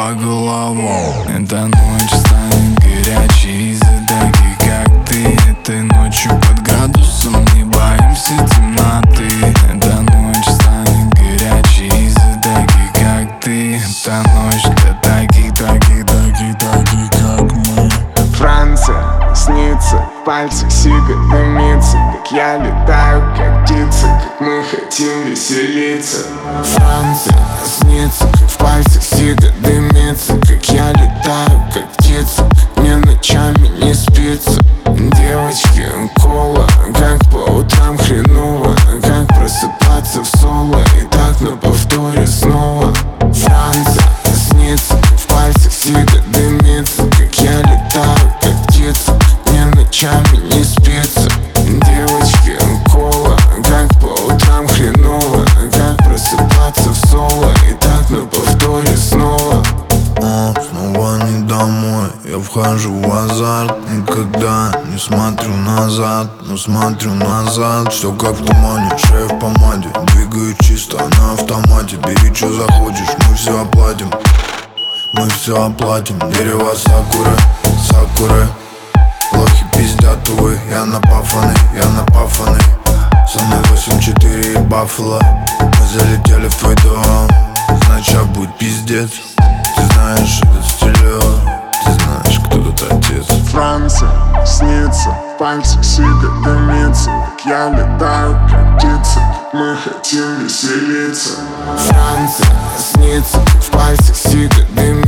по головам. Эта ночь станет горячей из-за таких, как ты. Этой ночью под градусом не боимся темноты. Эта ночь станет горячей из-за таких, как ты. Эта ночь для таких, как мы. Франция снится, в пальцах сига дымится, как я летаю, как птица, как мы хотим веселиться. Франция снится, как в пальцах сига дымится, как я летаю, как птица, как мне ночами не спится. Девочки, кола, как по утрам хреново, как просыпаться в соло и так на повторе снова. Франция снится, как в пальцах сига дымится, как я летаю, как птица, как мне ночами не спится. Девочки, кола, как по утрам хреново, как просыпаться в соло и так на повторе снова. Снова не домой, я вхожу в азарт. Никогда не смотрю назад, но смотрю назад. Все как в тумане, шея в помаде. Двигаю чисто на автомате. Бери, что захочешь, мы все оплатим. Мы все оплатим. Дерево сакуры, сакуры. Лохи пиздят, увы, я напафанный. Со мной 8-4 и Баффало. Мы залетели в твой дом, значит будет пиздец. Ты знаешь этот стилёк, ты знаешь, кто тут отец. Франция снится, в пальцах сига дымится, как я летаю, как птица, как мы хотим веселиться. Франция снится, как в пальцах сига дымится.